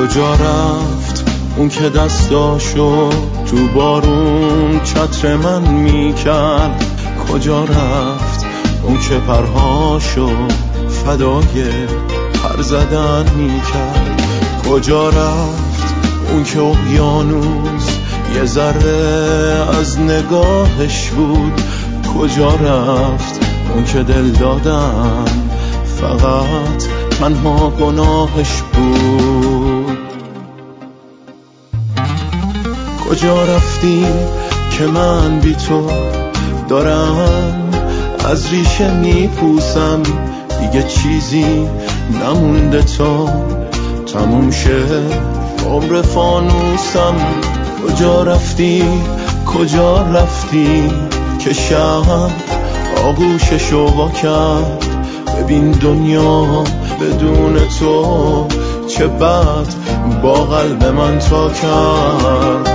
کجا رفت اون که دستاشو تو بارون چتر من میکرد؟ کجا رفت اون که پرهاشو فدای پر زدن میکرد؟ کجا رفت اون که اقیانوس یه ذره از نگاهش بود؟ کجا رفت اون که دل دادن فقط تنها گناهش بود؟ کجا رفتی که من بی تو دارم از ریشه میپوسم؟ دیگه چیزی نمونده تا تموم شه عمر فانوسم. کجا رفتی کجا رفتی که شب آغوششو وا کرد؟ ببین دنیا بدون تو چه بد با قلب من تا کرد.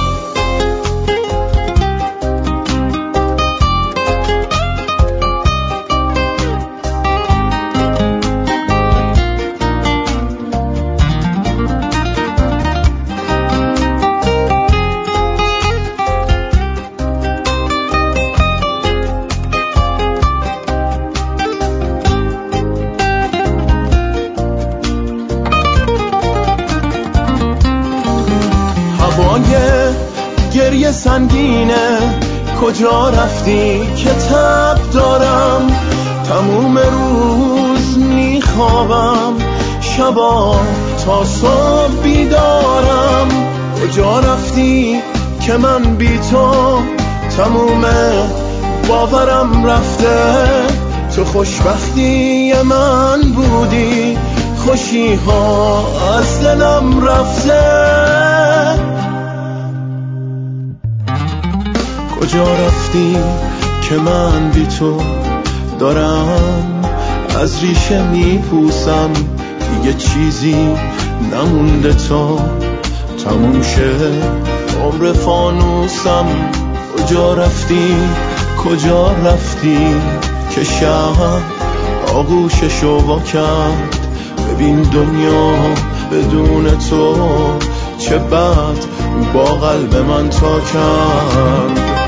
گریه سنگینه کجا رفتی که تب دارم؟ تموم روز میخوابم شبا تا صبح بیدارم. کجا رفتی که من بی تو تموم باورم رفته؟ تو خوشبختی من بودی خوشی ها از دلم رفته. کجا رفتی که من بی تو دارم از ریشه میپوسم؟ دیگه چیزی نمونده تا تموم شه عمر فانوسم. کجا رفتی کجا رفتی که شب آغوششو وا کرد؟ ببین دنیا بدون تو چه بد با قلب من تا کرد.